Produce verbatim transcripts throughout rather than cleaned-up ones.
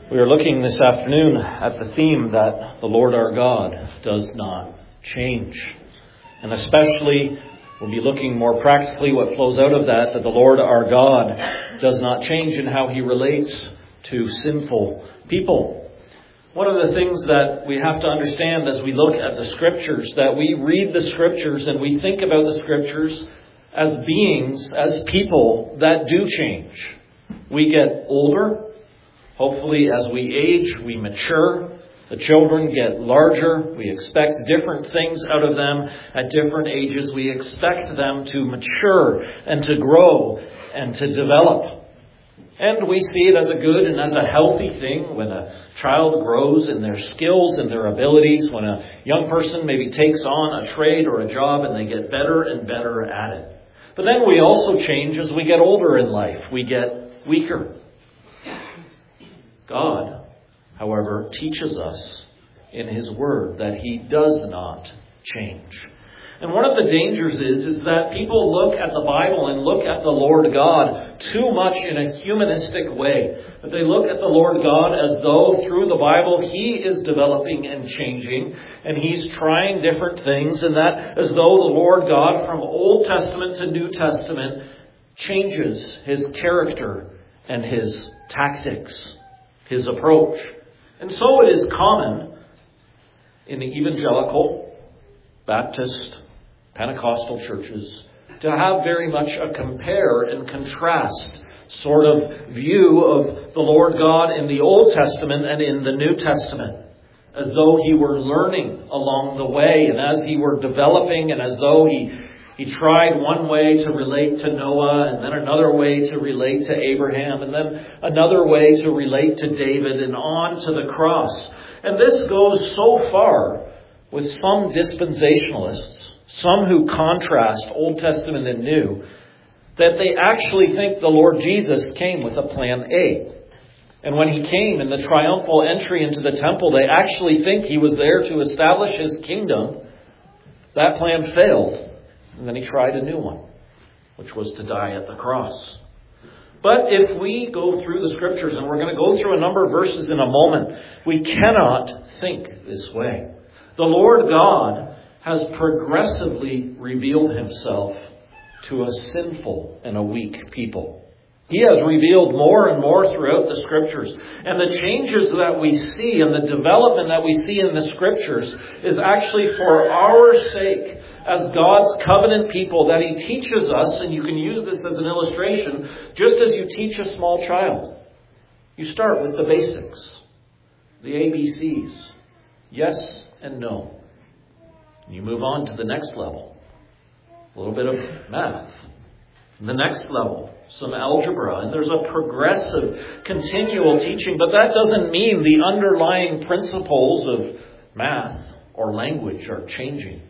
We are looking this afternoon at the theme that the Lord our God does not change. And especially, we'll be looking more practically what flows out of that, that the Lord our God does not change in how he relates to sinful people. One of the things that we have to understand as we look at the Scriptures, that we read the Scriptures and we think about the Scriptures as beings, as people that do change. We get older. Hopefully, as we age, we mature. The children get larger. We expect different things out of them at different ages. We expect them to mature and to grow and to develop. And we see it as a good and as a healthy thing when a child grows in their skills and their abilities, when a young person maybe takes on a trade or a job and they get better and better at it. But then we also change as we get older in life. We get weaker. God, however, teaches us in his word that he does not change. And one of the dangers is, is that people look at the Bible and look at the Lord God too much in a humanistic way. That they look at the Lord God as though through the Bible he is developing and changing and he's trying different things, and that as though the Lord God from Old Testament to New Testament changes his character and his tactics, his approach. And so it is common in the evangelical, Baptist, Pentecostal churches to have very much a compare and contrast sort of view of the Lord God in the Old Testament and in the New Testament, as though he were learning along the way and as he were developing, and as though he He tried one way to relate to Noah, and then another way to relate to Abraham, and then another way to relate to David, and on to the cross. And this goes so far with some dispensationalists, some who contrast Old Testament and New, that they actually think the Lord Jesus came with a plan A. And when he came in the triumphal entry into the temple, they actually think he was there to establish his kingdom. That plan failed. And then he tried a new one, which was to die at the cross. But if we go through the Scriptures, and we're going to go through a number of verses in a moment, we cannot think this way. The Lord God has progressively revealed himself to a sinful and a weak people. He has revealed more and more throughout the Scriptures. And the changes that we see and the development that we see in the Scriptures is actually for our sake as God's covenant people, that he teaches us, and you can use this as an illustration, just as you teach a small child. You start with the basics, the A B Cs, yes and no. You move on to the next level, a little bit of math. The next level, some algebra, and there's a progressive, continual teaching, but that doesn't mean the underlying principles of math or language are changing.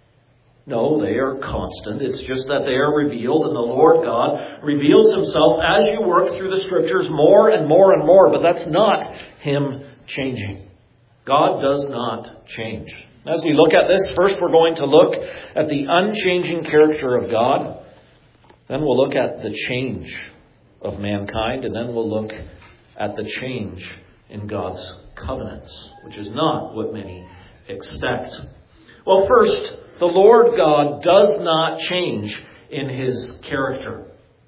No, they are constant. It's just that they are revealed, and the Lord God reveals himself as you work through the Scriptures more and more and more, but that's not him changing. God does not change. As we look at this, first we're going to look at the unchanging character of God. Then we'll look at the change of mankind, and then we'll look at the change in God's covenants, which is not what many expect. Well, first, the Lord God does not change in his character.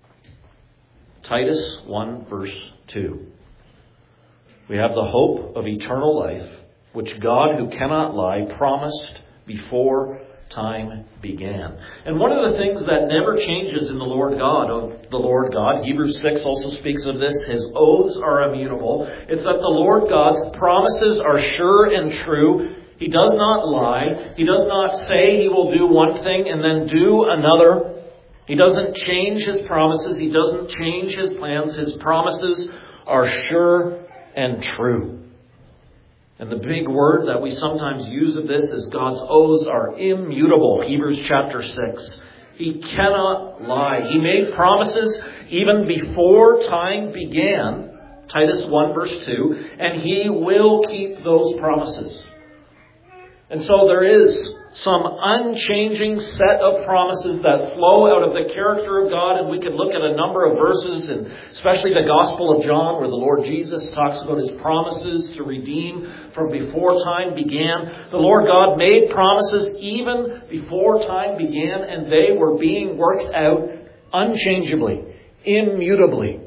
Titus one verse two. We have the hope of eternal life, which God, who cannot lie, promised before time began. And one of the things that never changes in the Lord God, of the Lord God, Hebrews six also speaks of this, his oaths are immutable. It's that the Lord God's promises are sure and true. He does not lie. He does not say he will do one thing and then do another. He doesn't change his promises. He doesn't change his plans. His promises are sure and true. And the big word that we sometimes use of this is God's oaths are immutable. Hebrews chapter six. He cannot lie. He made promises even before time began. Titus one verse two. And he will keep those promises. And so there is some unchanging set of promises that flow out of the character of God. And we could look at a number of verses, and especially the Gospel of John, where the Lord Jesus talks about his promises to redeem from before time began. The Lord God made promises even before time began, and they were being worked out unchangeably, immutably.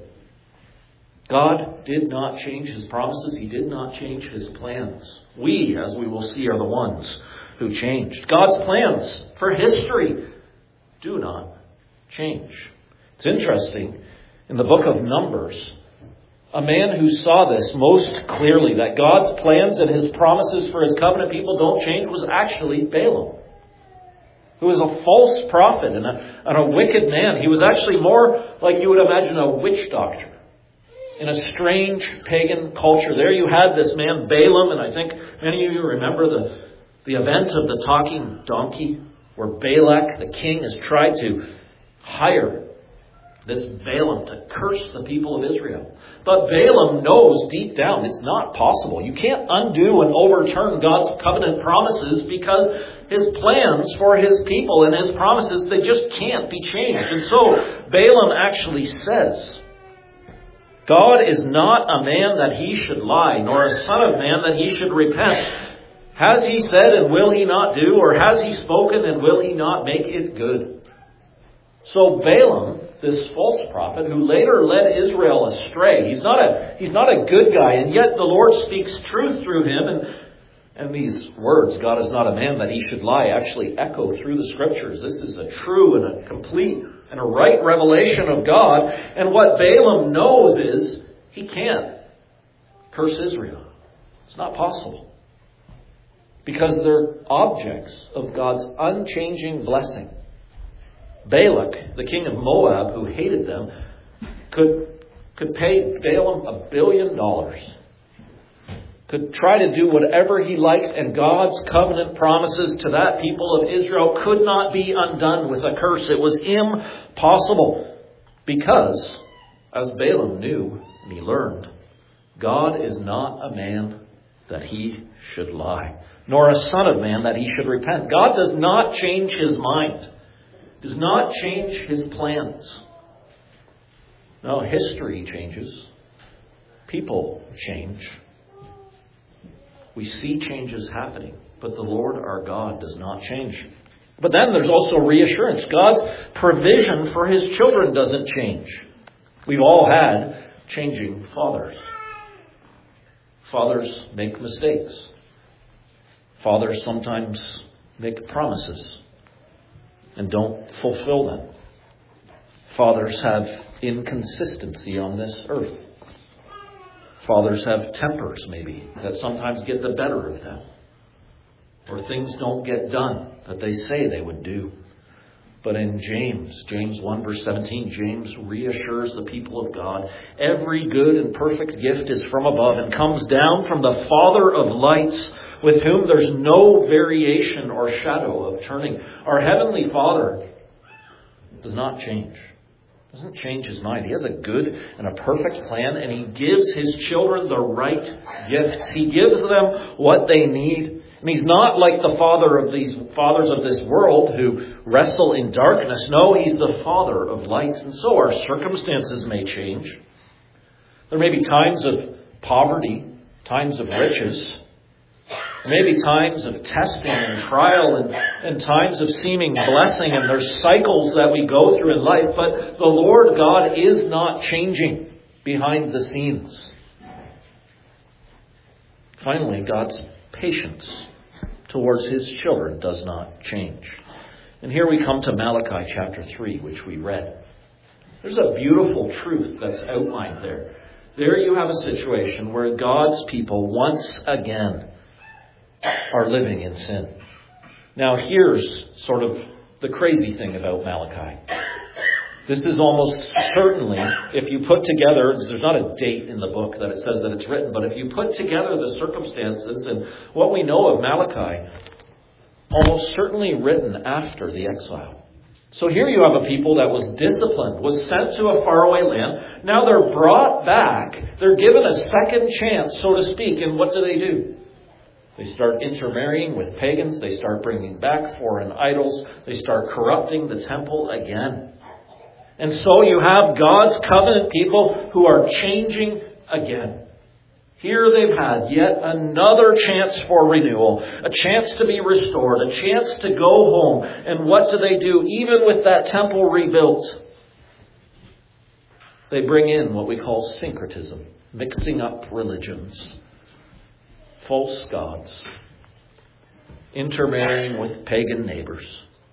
God did not change his promises. He did not change his plans. We, as we will see, are the ones who changed. God's plans for history do not change. It's interesting, in the book of Numbers, a man who saw this most clearly, that God's plans and his promises for his covenant people don't change, was actually Balaam, who was a false prophet and a, and a wicked man. He was actually more like you would imagine a witch doctor in a strange pagan culture. There you had this man Balaam, and I think many of you remember the The event of the talking donkey, where Balak, the king, has tried to hire this Balaam to curse the people of Israel. But Balaam knows deep down it's not possible. You can't undo and overturn God's covenant promises, because his plans for his people and his promises, they just can't be changed. And so Balaam actually says, God is not a man that he should lie, nor a son of man that he should repent. Has he said, and will he not do? Or has he spoken, and will he not make it good? So Balaam, this false prophet, who later led Israel astray, he's not a, he's not a good guy, and yet the Lord speaks truth through him. And, and these words, God is not a man that he should lie, actually echo through the Scriptures. This is a true and a complete and a right revelation of God. And what Balaam knows is he can't curse Israel. It's not possible, because they're objects of God's unchanging blessing. Balak, the king of Moab, who hated them, could, could pay Balaam a billion dollars. Could try to do whatever he likes, and God's covenant promises to that people of Israel could not be undone with a curse. It was impossible, because, as Balaam knew and he learned, God is not a man that he should lie, nor a son of man that he should repent. God does not change his mind, does not change his plans. No, history changes. People change. We see changes happening, but the Lord our God does not change. But then there's also reassurance. God's provision for his children doesn't change. We've all had changing fathers. Fathers make mistakes. Fathers sometimes make promises and don't fulfill them. Fathers have inconsistency on this earth. Fathers have tempers, maybe, that sometimes get the better of them. Or things don't get done that they say they would do. But in James, James one verse seventeen, James reassures the people of God, every good and perfect gift is from above and comes down from the Father of lights, with whom there's no variation or shadow of turning. Our Heavenly Father does not change. Doesn't change his mind. He has a good and a perfect plan, and he gives his children the right gifts. He gives them what they need. And he's not like the father of these fathers of this world who wrestle in darkness. No, he's the Father of lights. And so our circumstances may change. There may be times of poverty, times of riches. There may be times of testing and trial, and, and times of seeming blessing, and there's cycles that we go through in life, but the Lord God is not changing behind the scenes. Finally, God's patience towards his children does not change. And here we come to Malachi chapter three, which we read. There's a beautiful truth that's outlined there. There you have a situation where God's people once again are living in sin. Now here's sort of the crazy thing about Malachi. This is almost certainly, if you put together, there's not a date in the book that it says that it's written, but if you put together the circumstances and what we know of Malachi, almost certainly written after the exile. So here you have a people that was disciplined, was sent to a faraway land. Now they're brought back. They're given a second chance, so to speak. And what do they do? They start intermarrying with pagans. They start bringing back foreign idols. They start corrupting the temple again. And so you have God's covenant people who are changing again. Here they've had yet another chance for renewal, a chance to be restored, a chance to go home. And what do they do? Even with that temple rebuilt, they bring in what we call syncretism, mixing up religions, false gods, intermarrying with pagan neighbors.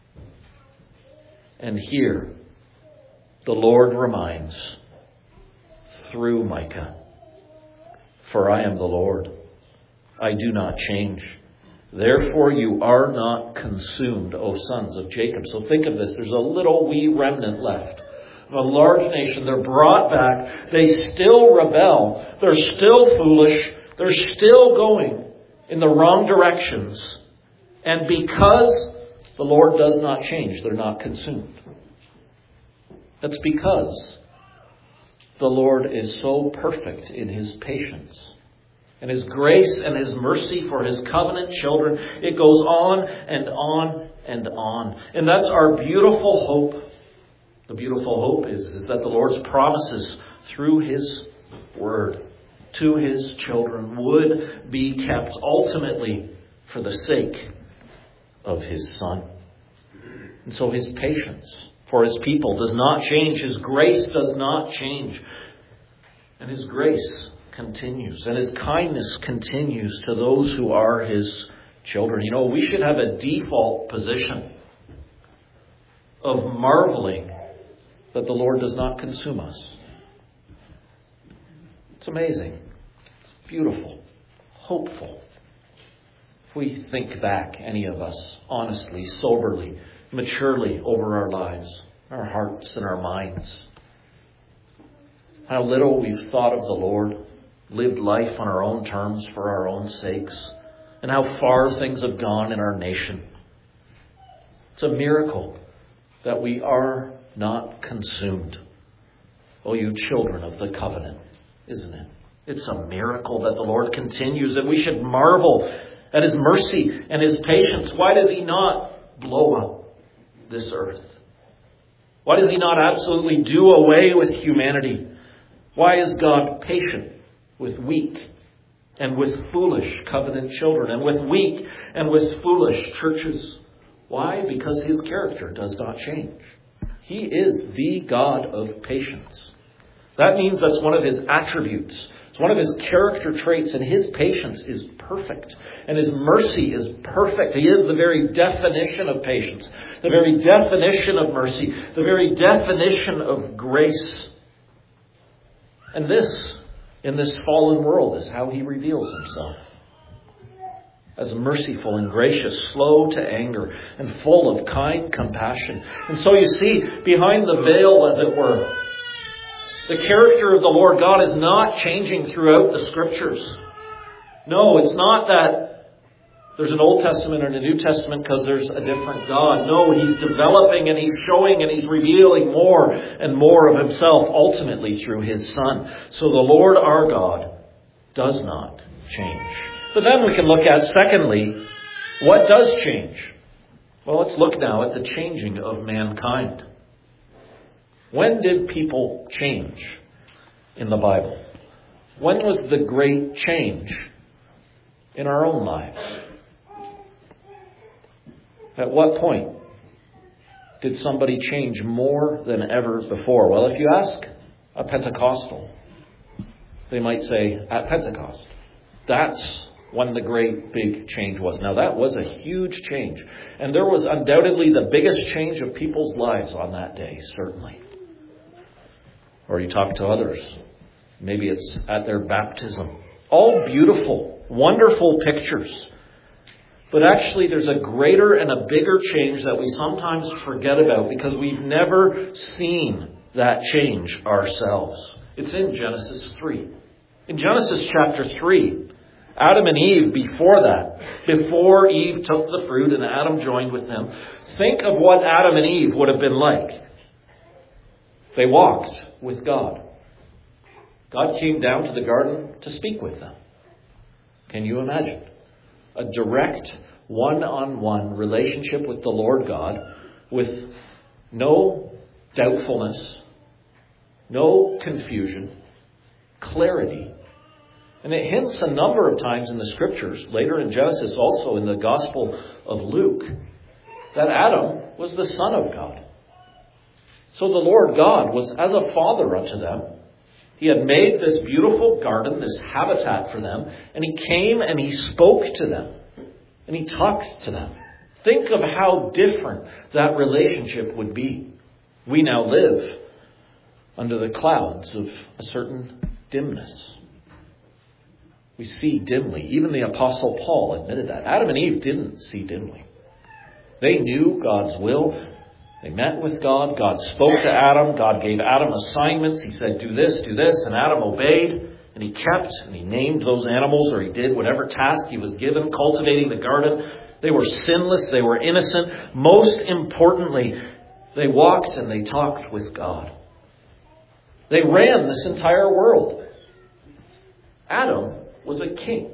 And here, the Lord reminds, through Micah, "For I am the Lord, I do not change. Therefore you are not consumed, O sons of Jacob." So think of this. There's a little wee remnant left of a large nation. They're brought back. They still rebel. They're still foolish. They're still going in the wrong directions. And because the Lord does not change, they're not consumed. That's because the Lord is so perfect in His patience and His grace and His mercy for His covenant children. It goes on and on and on. And that's our beautiful hope. The beautiful hope is, is that the Lord's promises through His Word to His children would be kept ultimately for the sake of His Son. And so His patience for His people does not change. His grace does not change. And His grace continues. And His kindness continues to those who are His children. You know, we should have a default position of marveling that the Lord does not consume us. It's amazing. It's beautiful. Hopeful. If we think back, any of us, honestly, soberly, maturely over our lives, our hearts and our minds, how little we've thought of the Lord, lived life on our own terms for our own sakes, and how far things have gone in our nation. It's a miracle that we are not consumed. Oh, you children of the covenant, isn't it? It's a miracle that the Lord continues, and we should marvel at His mercy and His patience. Why does He not blow up this earth? Why does He not absolutely do away with humanity? Why is God patient with weak and with foolish covenant children, and with weak and with foolish churches? Why? Because His character does not change. He is the God of patience. That means that's one of His attributes. It's one of His character traits, and His patience is perfect. And His mercy is perfect. He is the very definition of patience, the very definition of mercy, the very definition of grace. And this, in this fallen world, is how He reveals Himself. As merciful and gracious, slow to anger, and full of kind compassion. And so you see, behind the veil, as it were, the character of the Lord God is not changing throughout the Scriptures. No, it's not that there's an Old Testament and a New Testament because there's a different God. No, He's developing and He's showing and He's revealing more and more of Himself ultimately through His Son. So the Lord our God does not change. But then we can look at, secondly, what does change? Well, let's look now at the changing of mankind. When did people change in the Bible? When was the great change in our own lives? At what point did somebody change more than ever before? Well, if you ask a Pentecostal, they might say, at Pentecost. That's when the great big change was. Now, that was a huge change. And there was undoubtedly the biggest change of people's lives on that day, certainly. Or you talk to others. Maybe it's at their baptism. All beautiful, wonderful pictures. But actually there's a greater and a bigger change that we sometimes forget about because we've never seen that change ourselves. It's in Genesis three. In Genesis chapter three, Adam and Eve, before that, before Eve took the fruit and Adam joined with them, think of what Adam and Eve would have been like. They walked with God. God came down to the garden to speak with them. Can you imagine? A direct, one-on-one relationship with the Lord God with no doubtfulness, no confusion, clarity. And it hints a number of times in the Scriptures, later in Genesis, also in the Gospel of Luke, that Adam was the Son of God. So the Lord God was as a father unto them. He had made this beautiful garden, this habitat for them, and He came and He spoke to them, and He talked to them. Think of how different that relationship would be. We now live under the clouds of a certain dimness. We see dimly. Even the Apostle Paul admitted that. Adam and Eve didn't see dimly. They knew God's will. They met with God. God spoke to Adam. God gave Adam assignments. He said, do this, do this. And Adam obeyed. And he kept and he named those animals, or he did whatever task he was given, cultivating the garden. They were sinless. They were innocent. Most importantly, they walked and they talked with God. They ran this entire world. Adam was a king.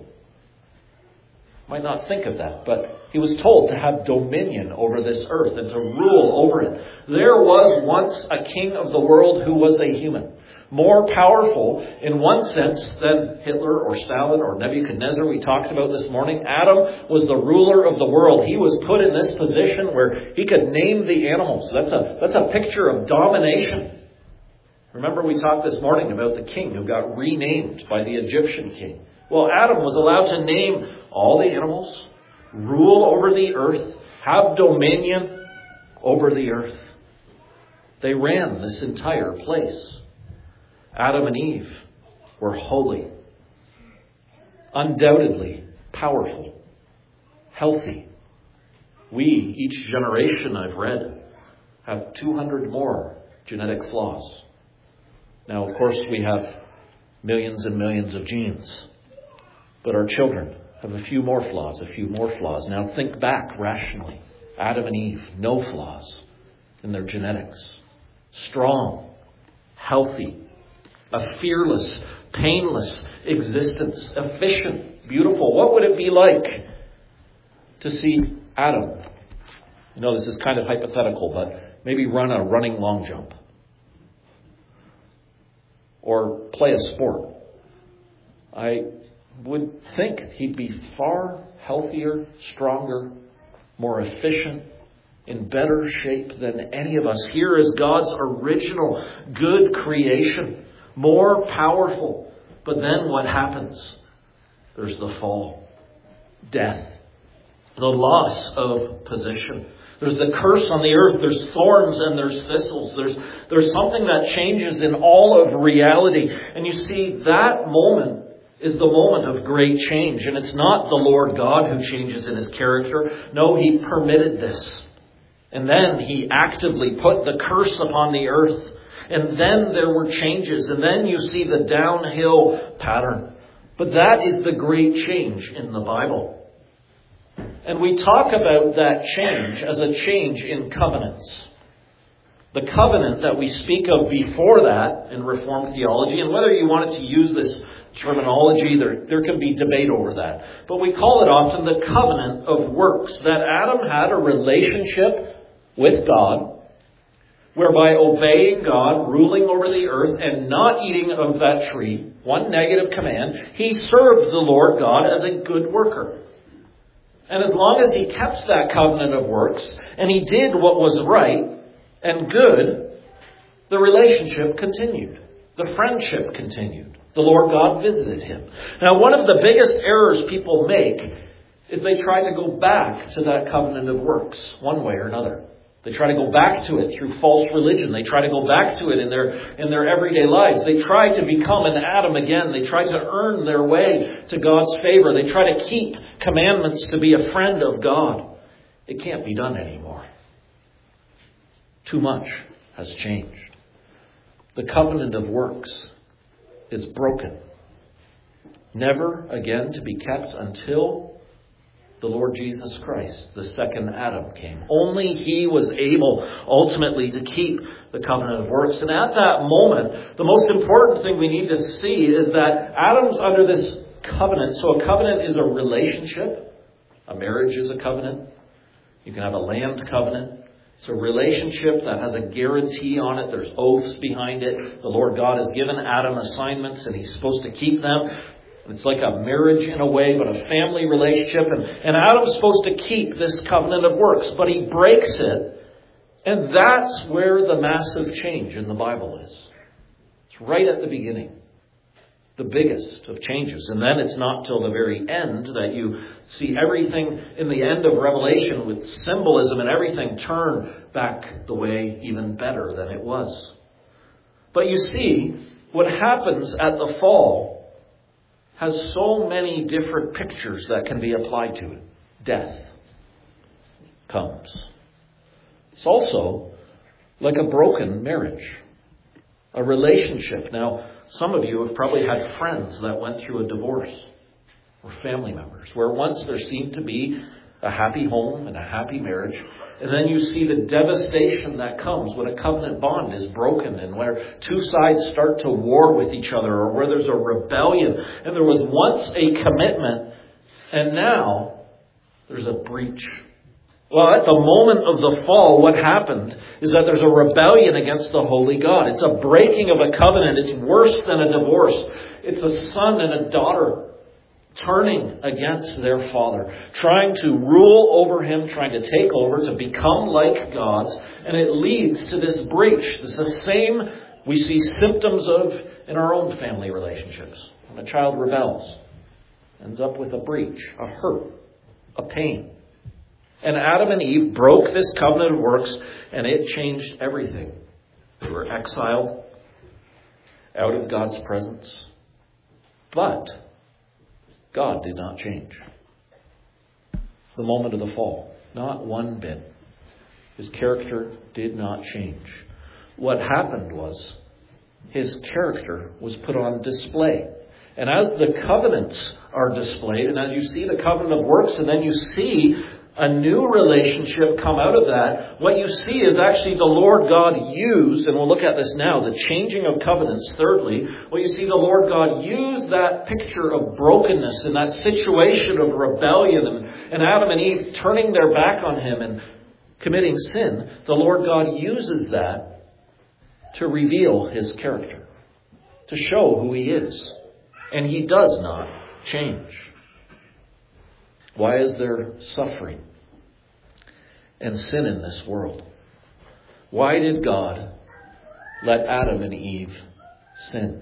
Might not think of that, but he was told to have dominion over this earth and to rule over it. There was once a king of the world who was a human. More powerful in one sense than Hitler or Stalin or Nebuchadnezzar we talked about this morning. Adam was the ruler of the world. He was put in this position where he could name the animals. That's a, that's a picture of domination. Remember we talked this morning about the king who got renamed by the Egyptian king. Well, Adam was allowed to name all the animals, rule over the earth, have dominion over the earth. They ran this entire place. Adam and Eve were holy, undoubtedly powerful, healthy. We, each generation I've read, have two hundred more genetic flaws. Now, of course, we have millions and millions of genes. But our children have a few more flaws, a few more flaws. Now think back rationally. Adam and Eve, no flaws in their genetics. Strong, healthy, a fearless, painless existence. Efficient, beautiful. What would it be like to see Adam? I know this is kind of hypothetical, but maybe run a running long jump. Or play a sport. I would think he'd be far healthier, stronger, more efficient, in better shape than any of us. Here is God's original good creation, more powerful. But then what happens? There's the fall, death, the loss of position. There's the curse on the earth. There's thorns and there's thistles. There's, there's something that changes in all of reality. And you see, that moment is the moment of great change. And it's not the Lord God who changes in His character. No, He permitted this. And then He actively put the curse upon the earth. And then there were changes. And then you see the downhill pattern. But that is the great change in the Bible. And we talk about that change as a change in covenants. The covenant that we speak of before that in Reformed theology, and whether you wanted to use this terminology, there, there can be debate over that. But we call it often the covenant of works. That Adam had a relationship with God, whereby obeying God, ruling over the earth, and not eating of that tree, one negative command, he served the Lord God as a good worker. And as long as he kept that covenant of works, and he did what was right and good, the relationship continued. The friendship continued. The Lord God visited him. Now, one of the biggest errors people make is they try to go back to that covenant of works, one way or another. They try to go back to it through false religion. They try to go back to it in their in their everyday lives. They try to become an Adam again. They try to earn their way to God's favor. They try to keep commandments to be a friend of God. It can't be done anymore. Too much has changed. The covenant of works is broken. Never again to be kept until the Lord Jesus Christ, the second Adam, came. Only He was able ultimately to keep the covenant of works. And at that moment, the most important thing we need to see is that Adam's under this covenant. So a covenant is a relationship A marriage is a covenant. You can have a land covenant. It's a relationship that has a guarantee on it. There's oaths behind it. The Lord God has given Adam assignments and he's supposed to keep them. It's like a marriage in a way, but a family relationship. And, and Adam's supposed to keep this covenant of works, but he breaks it. And that's where the massive change in the Bible is. It's right at the beginning. The biggest of changes. And then it's not till the very end that you see everything in the end of Revelation with symbolism and everything turn back the way even better than it was. But you see, what happens at the fall has so many different pictures that can be applied to it. Death comes. It's also like a broken marriage, a relationship. Now, some of you have probably had friends that went through a divorce, or family members, where once there seemed to be a happy home and a happy marriage, and then you see the devastation that comes when a covenant bond is broken and where two sides start to war with each other, or where there's a rebellion, and there was once a commitment, and now there's a breach. Well, at the moment of the fall, what happened is that there's a rebellion against the holy God. It's a breaking of a covenant. It's worse than a divorce. It's a son and a daughter turning against their father, trying to rule over him, trying to take over, to become like gods. And it leads to this breach. It's the same we see symptoms of in our own family relationships. When a child rebels, ends up with a breach, a hurt, a pain. And Adam and Eve broke this covenant of works, and it changed everything. They were exiled out of God's presence. But God did not change. The moment of the fall, not one bit. His character did not change. What happened was his character was put on display. And as the covenants are displayed, and as you see the covenant of works, and then you see a new relationship come out of that, what you see is actually the Lord God used, and we'll look at this now, the changing of covenants. Thirdly, what you see the Lord God use that picture of brokenness and that situation of rebellion and, and Adam and Eve turning their back on him and committing sin. The Lord God uses that to reveal his character, to show who he is. And he does not change. Why is there suffering and sin in this world? Why did God let Adam and Eve sin?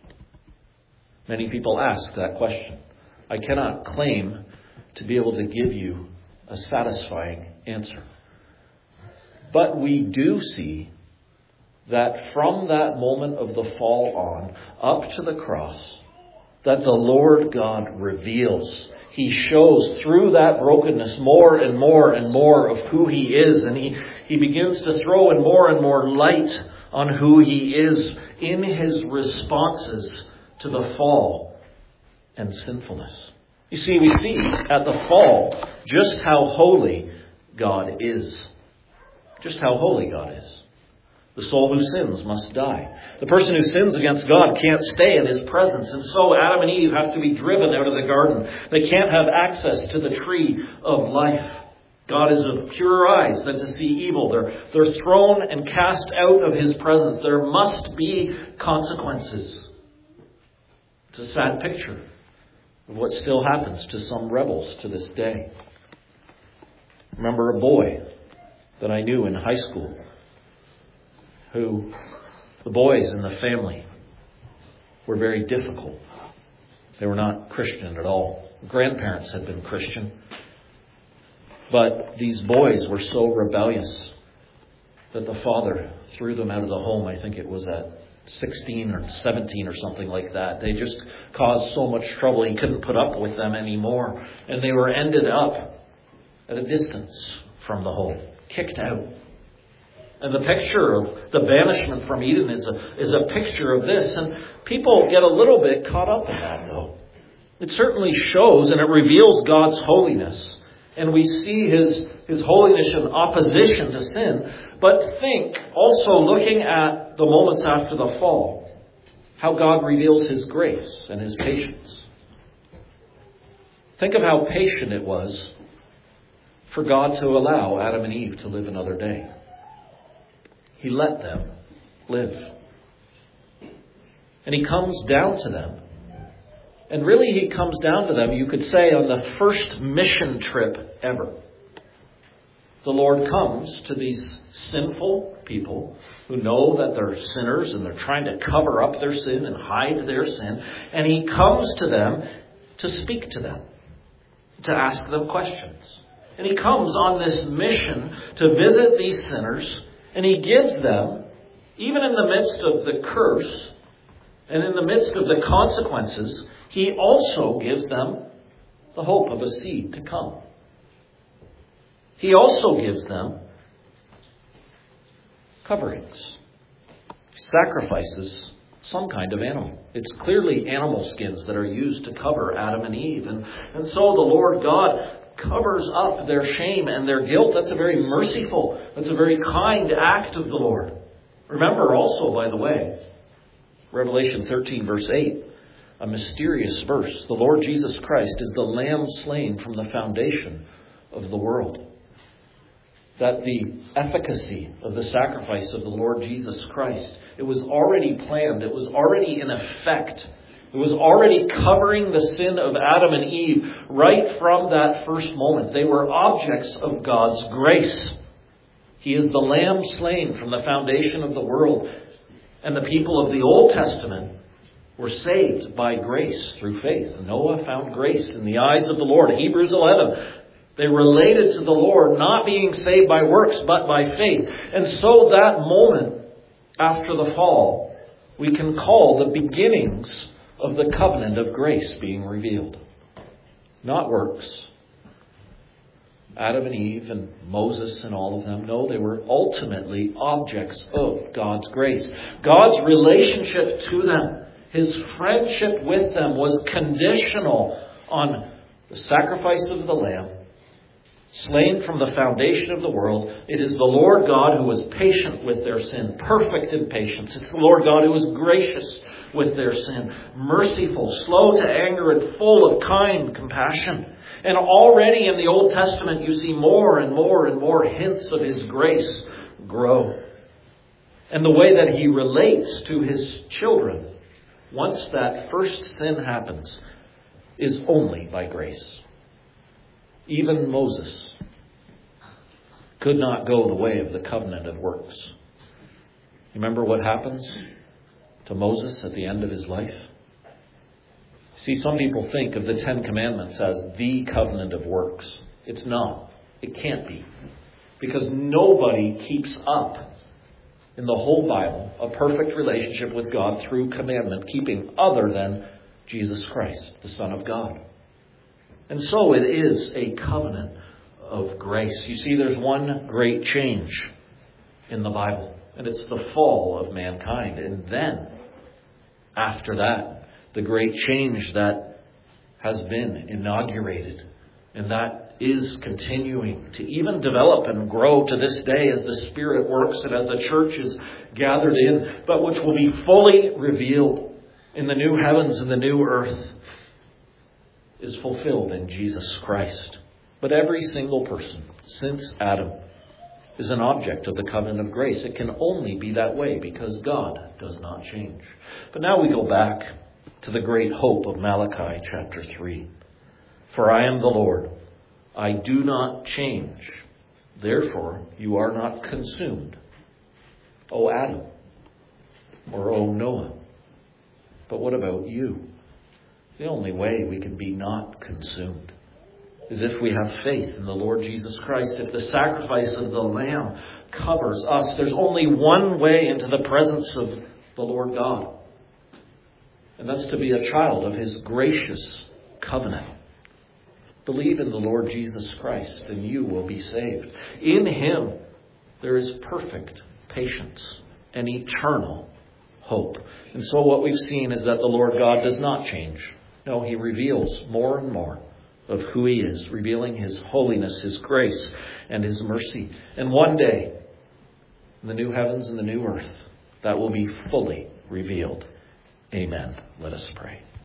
Many people ask that question. I cannot claim to be able to give you a satisfying answer. But we do see that from that moment of the fall on, up to the cross, that the Lord God reveals. He shows through that brokenness more and more and more of who he is. And he, he begins to throw in more and more light on who he is in his responses to the fall and sinfulness. You see, we see at the fall just how holy God is. Just how holy God is. The soul who sins must die. The person who sins against God can't stay in his presence. And so Adam and Eve have to be driven out of the garden. They can't have access to the tree of life. God is of purer eyes than to see evil. They're, they're thrown and cast out of his presence. There must be consequences. It's a sad picture of what still happens to some rebels to this day. Remember a boy that I knew in high school, who the boys in the family were very difficult. They were not Christian at all. Grandparents had been Christian. But these boys were so rebellious that the father threw them out of the home. I think it was at sixteen or seventeen or something like that. They just caused so much trouble. He couldn't put up with them anymore. And they were ended up at a distance from the home, kicked out. And the picture of the banishment from Eden is a, is a picture of this. And people get a little bit caught up in that, though. It certainly shows and it reveals God's holiness. And we see his, his holiness in opposition to sin. But think, also looking at the moments after the fall, how God reveals his grace and his patience. Think of how patient it was for God to allow Adam and Eve to live another day. He let them live. And he comes down to them. And really he comes down to them, you could say, on the first mission trip ever. The Lord comes to these sinful people who know that they're sinners and they're trying to cover up their sin and hide their sin. And he comes to them to speak to them, to ask them questions. And he comes on this mission to visit these sinners, and he gives them, even in the midst of the curse and in the midst of the consequences, he also gives them the hope of a seed to come. He also gives them coverings, sacrifices some kind of animal. It's clearly animal skins that are used to cover Adam and Eve. And, and so the Lord God covers up their shame and their guilt. That's a very merciful, that's a very kind act of the Lord. Remember also, by the way, Revelation thirteen verse eight, a mysterious verse. The Lord Jesus Christ is the Lamb slain from the foundation of the world. That the efficacy of the sacrifice of the Lord Jesus Christ, it was already planned. It was already in effect. It was already covering the sin of Adam and Eve right from that first moment. They were objects of God's grace. He is the Lamb slain from the foundation of the world. And the people of the Old Testament were saved by grace through faith. Noah found grace in the eyes of the Lord. Hebrews eleven. They related to the Lord, not being saved by works, but by faith. And so that moment after the fall, we can call the beginnings of the covenant of grace being revealed. Not works. Adam and Eve and Moses and all of them. No, they were ultimately objects of God's grace. God's relationship to them, his friendship with them, was conditional on the sacrifice of the Lamb, slain from the foundation of the world. It is the Lord God who was patient with their sin, perfect in patience. It's the Lord God who was gracious with their sin, merciful, slow to anger, and full of kind compassion. And already in the Old Testament, you see more and more and more hints of his grace grow. And the way that he relates to his children, once that first sin happens, is only by grace. Even Moses could not go the way of the covenant of works. Remember what happens to Moses at the end of his life? See, some people think of the Ten Commandments as the covenant of works. It's not. It can't be. Because nobody keeps up in the whole Bible a perfect relationship with God through commandment keeping other than Jesus Christ, the Son of God. And so it is a covenant of grace. You see, there's one great change in the Bible, and it's the fall of mankind. And then, after that, the great change that has been inaugurated, and that is continuing to even develop and grow to this day as the Spirit works and as the church is gathered in, but which will be fully revealed in the new heavens and the new earth, is fulfilled in Jesus Christ. But every single person since Adam is an object of the covenant of grace. It can only be that way because God does not change. But now we go back to the great hope of Malachi chapter three. For I am the Lord. I do not change. Therefore, you are not consumed, O Adam, or O Noah. But what about you? The only way we can be not consumed is if we have faith in the Lord Jesus Christ. If the sacrifice of the Lamb covers us, there's only one way into the presence of the Lord God. And that's to be a child of his gracious covenant. Believe in the Lord Jesus Christ and you will be saved. In him there is perfect patience and eternal hope. And so what we've seen is that the Lord God does not change. No, he reveals more and more of who he is, revealing his holiness, his grace, and his mercy. And one day, in the new heavens and the new earth, that will be fully revealed. Amen. Let us pray.